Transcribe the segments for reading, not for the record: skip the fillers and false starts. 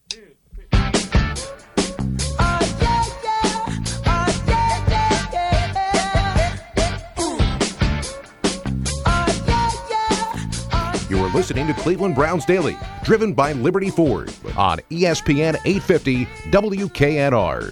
You are listening to Cleveland Browns Daily, driven by Liberty Ford on ESPN 850 WKNR.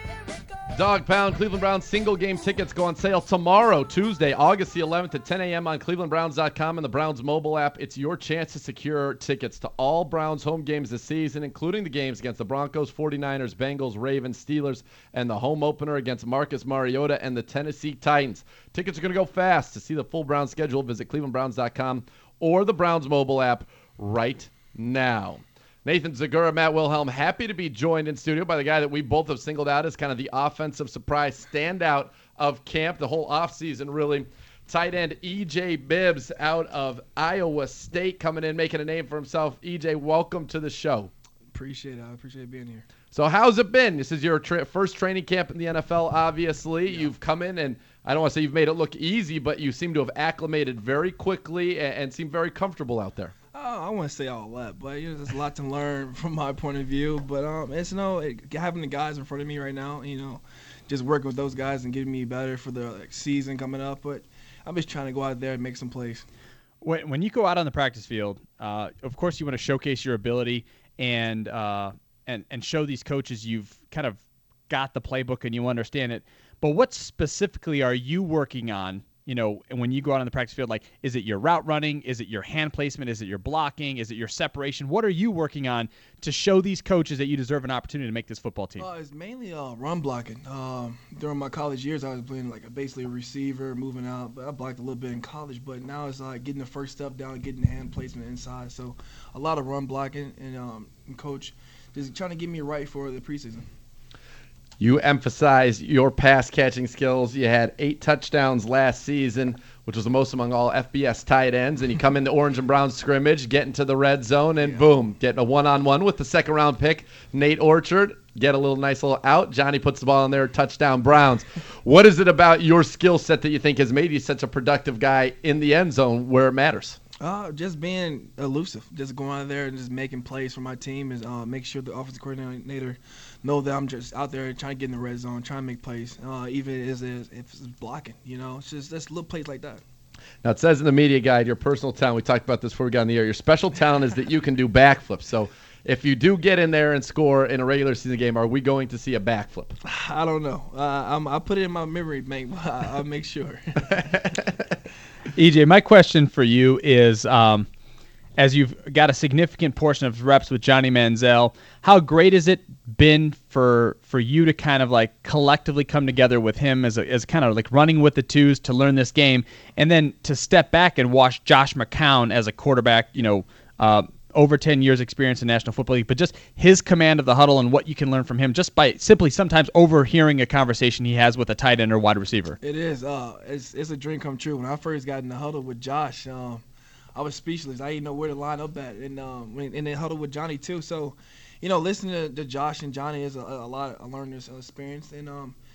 Dog Pound Cleveland Browns single game tickets go on sale tomorrow, Tuesday, August the 11th at 10 a.m. on clevelandbrowns.com and the Browns mobile app. It's your chance to secure tickets to all Browns home games this season, including the games against the Broncos, 49ers, Bengals, Ravens, Steelers, and the home opener against Marcus Mariota and the Tennessee Titans. Tickets are going to go fast. To see the full Browns schedule, visit clevelandbrowns.com or the Browns mobile app right now. Nathan Zegura, Matt Wilhelm, happy to be joined in studio by the guy that we both have singled out as kind of the offensive surprise standout of camp, the whole offseason, really. Tight end E.J. Bibbs out of Iowa State coming in, making a name for himself. E.J., welcome to the show. Appreciate it. I appreciate being here. So how's it been? This is your first training camp in the NFL, obviously. Yeah. You've come in, and I don't want to say you've made it look easy, but you seem to have acclimated very quickly and seem very comfortable out there. I wouldn't say all that, but there's a lot to learn from my point of view. But it's having the guys in front of me right now, just working with those guys and getting me better for the season coming up. But I'm just trying to go out there and make some plays. When you go out on the practice field, of course you want to showcase your ability and show these coaches you've kind of got the playbook and you understand it. But what specifically are you working on? And when you go out on the practice field, like, is it your route running? Is it your hand placement? Is it your blocking? Is it your separation? What are you working on to show these coaches that you deserve an opportunity to make this football team? It's mainly run blocking. During my college years, I was playing basically a receiver, moving out. But I blocked a little bit in college, but now it's getting the first step down, getting the hand placement inside. So a lot of run blocking and coach just trying to get me right for the preseason. You emphasize your pass-catching skills. You had 8 touchdowns last season, which was the most among all FBS tight ends. And you come in the orange and brown scrimmage, get into the red zone, and boom, getting a one-on-one with the second-round pick, Nate Orchard. Get a nice little out. Johnny puts the ball in there, touchdown Browns. What is it about your skill set that you think has made you such a productive guy in the end zone where it matters? Just being elusive, just going out there and just making plays for my team, is make sure the offensive coordinator know that I'm just out there trying to get in the red zone, trying to make plays, even if it's blocking. It's just little plays like that. Now, it says in the media guide, your personal talent, we talked about this before we got on the air, your special talent is that you can do backflips. So if you do get in there and score in a regular season game, are we going to see a backflip? I don't know. I put it in my memory bank, but I'll make sure. EJ, my question for you is, as you've got a significant portion of reps with Johnny Manziel, how great has it been for you to kind of collectively come together with him as kind of running with the twos to learn this game, and then to step back and watch Josh McCown as a quarterback, over 10 years experience in National Football League, but just his command of the huddle and what you can learn from him just by simply sometimes overhearing a conversation he has with a tight end or wide receiver. It is. It's a dream come true. When I first got in the huddle with Josh, I was speechless. I didn't know where to line up at, and in the huddle with Johnny too. So, listening to Josh and Johnny is a lot of learning experience, and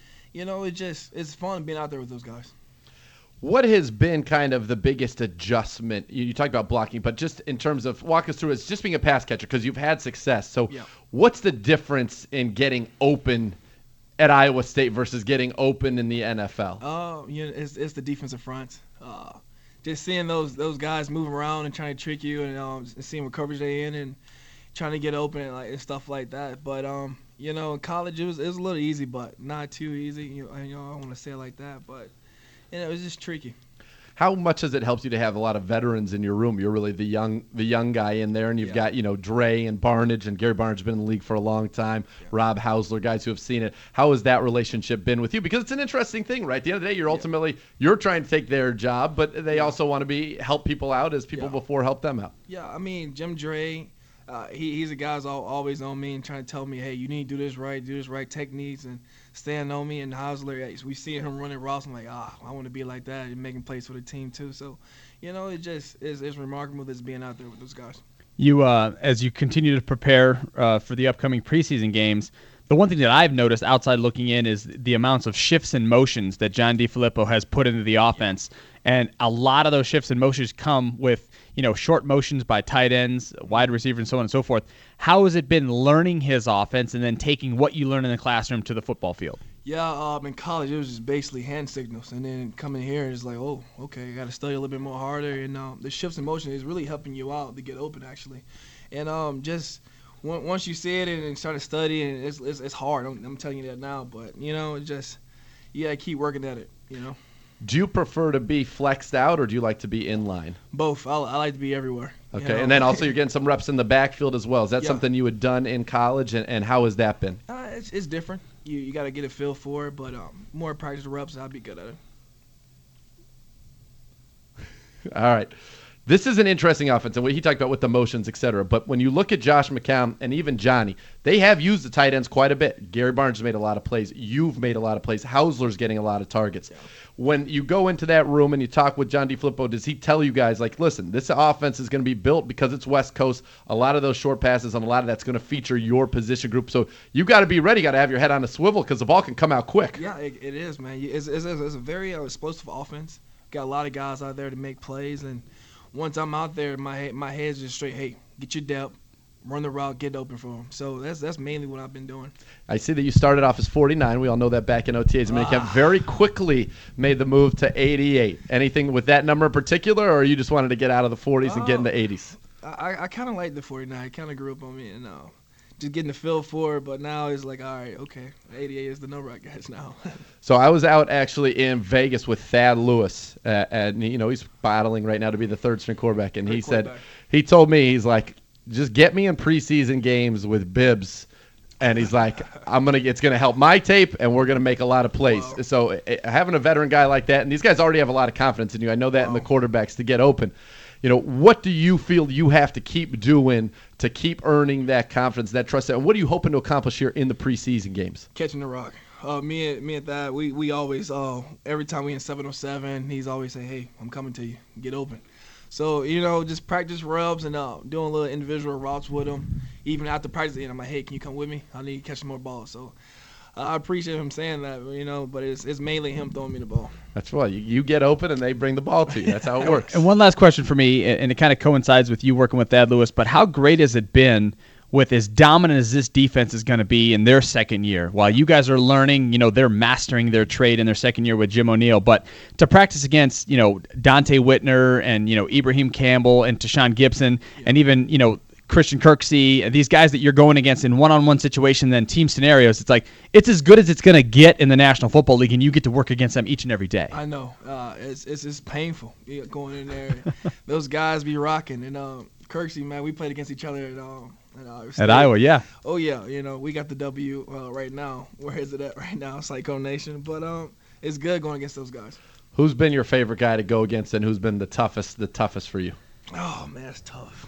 it's fun being out there with those guys. What has been kind of the biggest adjustment? You talked about blocking, but just in terms of walk us through, it's just being a pass catcher because you've had success. So What's the difference in getting open at Iowa State versus getting open in the NFL? It's the defensive front. Just seeing those guys moving around and trying to trick you, and seeing what coverage they in and trying to get open and stuff like that. But in college it was a little easy, but not too easy. I don't want to say it like that, but it was just tricky. How much has it helped you to have a lot of veterans in your room? You're really the young guy in there, and you've got Dre and Barnidge, and Gary Barnidge has been in the league for a long time. Rob Hausler, guys who have seen it. How has that relationship been with you? Because it's an interesting thing, right? At the end of the day, you're trying to take their job, but they also want to help people out as people before help them out. Yeah, I mean, Jim Dre, he's a guy who's always on me and trying to tell me, hey, you need to do this right techniques, and stand on me. And Hausler, we see him running routes. I'm like, I want to be like that and making plays for the team too. So, it just is remarkable just being out there with those guys. You, as you continue to prepare for the upcoming preseason games, the one thing that I've noticed outside looking in is the amounts of shifts and motions that John DeFilippo has put into the offense. And a lot of those shifts and motions come with, short motions by tight ends, wide receiver, and so on and so forth. How has it been learning his offense and then taking what you learn in the classroom to the football field? Yeah, in college, it was just basically hand signals. And then coming here, it's like, oh, okay, I got to study a little bit more harder. And the shifts in motion is really helping you out to get open, actually. And just once you see it and start to study, and it's hard. I'm telling you that now. But, you got to keep working at it, Do you prefer to be flexed out, or do you like to be in line? Both. I like to be everywhere. Okay, and then also you're getting some reps in the backfield as well. Is that something you had done in college, and how has that been? It's different. You got to get a feel for it, but more practice reps, I'll be good at it. All right. This is an interesting offense, and what he talked about with the motions, et cetera. But when you look at Josh McCown and even Johnny, they have used the tight ends quite a bit. Gary Barnes has made a lot of plays. You've made a lot of plays. Hausler's getting a lot of targets. Yeah. When you go into that room and you talk with John DeFilippo, does he tell you guys, like, listen, this offense is going to be built because it's West Coast, a lot of those short passes and a lot of that's going to feature your position group. So you got to be ready. You got to have your head on a swivel because the ball can come out quick. Yeah, it is, man. It's a very explosive offense. Got a lot of guys out there to make plays, and once I'm out there, my head's just straight, hey, get your depth, run the route, get open for them. So that's mainly what I've been doing. I see that you started off as 49. We all know that back in OTAs. Minicamp very quickly made the move to 88. Anything with that number in particular, or you just wanted to get out of the 40s and get in the 80s? I kind of like the 49. It kind of grew up on me, and just getting the feel for it. But now it's like, all right, okay, 88 is the number I guess now. So I was out actually in Vegas with Thad Lewis, and he's battling right now to be the third-string quarterback. And he told me, he's like, just get me in preseason games with Bibbs, and he's like, it's gonna help my tape, and we're gonna make a lot of plays. Wow. So having a veteran guy like that, and these guys already have a lot of confidence in you. I know that in the quarterbacks to get open. What do you feel you have to keep doing to keep earning that confidence, that trust? And what are you hoping to accomplish here in the preseason games? Catching the rock. Me and Thad, we always every time we in 707, he's always say, hey, I'm coming to you. Get open. So, just practice reps and doing little individual routes with him. Even after practice, I'm like, hey, can you come with me? I need to catch some more balls. So I appreciate him saying that, but it's mainly him throwing me the ball. That's right. You get open and they bring the ball to you. That's how it works. And one last question for me, and it kind of coincides with you working with Thad Lewis, but how great has it been with as dominant as this defense is going to be in their second year? While you guys are learning, they're mastering their trade in their second year with Jim O'Neill, but to practice against, Dante Whitner and, Ibrahim Campbell and Tashawn Gibson and even, Christian Kirksey, these guys that you're going against in one-on-one situation, then team scenarios, it's like it's as good as it's going to get in the National Football League, and you get to work against them each and every day. I know. It's painful going in there. Those guys be rocking. And Kirksey, man, we played against each other at Iowa, yeah. Oh, yeah. We got the W right now. Where is it at right now? Cyclone Nation. But it's good going against those guys. Who's been your favorite guy to go against, and who's been the toughest for you? Oh, man, it's tough.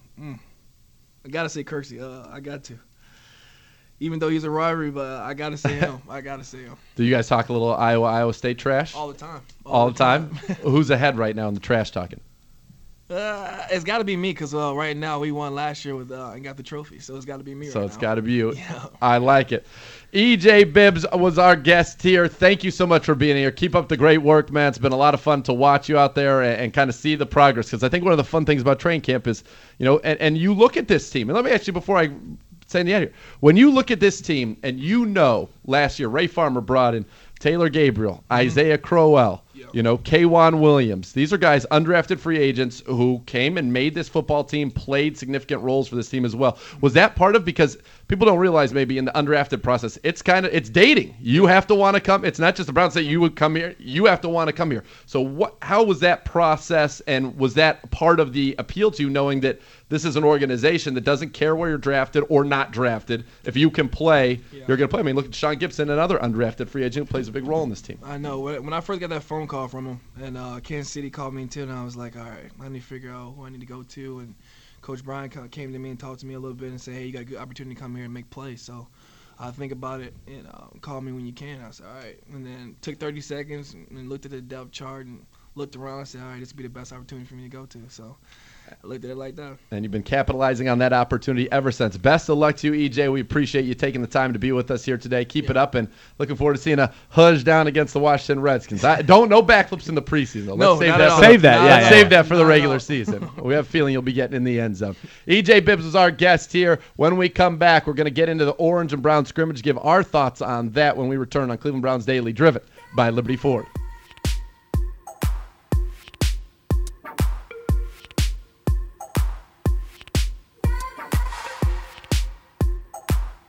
I got to say Kirksey. I got to. Even though he's a rivalry, but I got to say him. Do you guys talk a little Iowa State trash? All the time. All the time? Who's ahead right now in the trash talking? It's got to be me because right now we won last year and got the trophy, so it's got to be me right now. So it's got to be you. Yeah. I like it. EJ Bibbs was our guest here. Thank you so much for being here. Keep up the great work, man. It's been a lot of fun to watch you out there and kind of see the progress, because I think one of the fun things about training camp is, and you look at this team, and let me ask you before I say the end here. When you look at this team and last year Ray Farmer brought in Taylor Gabriel, Isaiah Crowell, K'Wan Williams. These are guys, undrafted free agents, who came and made this football team, played significant roles for this team as well. Was that part of, because people don't realize maybe in the undrafted process, it's dating. You have to want to come. It's not just the Browns say you would come here. You have to want to come here. So how was that process, and was that part of the appeal to you, knowing that this is an organization that doesn't care where you're drafted or not drafted? If you can play, you're going to play. I mean, look at Sean Gibson, another undrafted free agent who plays a big role in this team. I know. When I first got that phone call from him, and Kansas City called me too, and I was like, all right, I need to figure out who I need to go to. And Coach Brian came to me and talked to me a little bit and said, hey, you got a good opportunity to come here and make plays. So I think about it and call me when you can. I said, all right. And then took 30 seconds and looked at the depth chart and looked around and said, all right, this would be the best opportunity for me to go to. So I looked at it like that. And you've been capitalizing on that opportunity ever since. Best of luck to you, EJ. We appreciate you taking the time to be with us here today. Keep it up, and looking forward to seeing a Hudge down against the Washington Redskins. No backflips in the preseason. Though. No, Let's save not that. at all. Save that, Let's yeah. save that for the Not at regular all. season. We have a feeling you'll be getting in the end zone. EJ Bibbs was our guest here. When we come back, we're going to get into the Orange and Brown scrimmage, give our thoughts on that when we return on Cleveland Browns Daily, driven by Liberty Ford.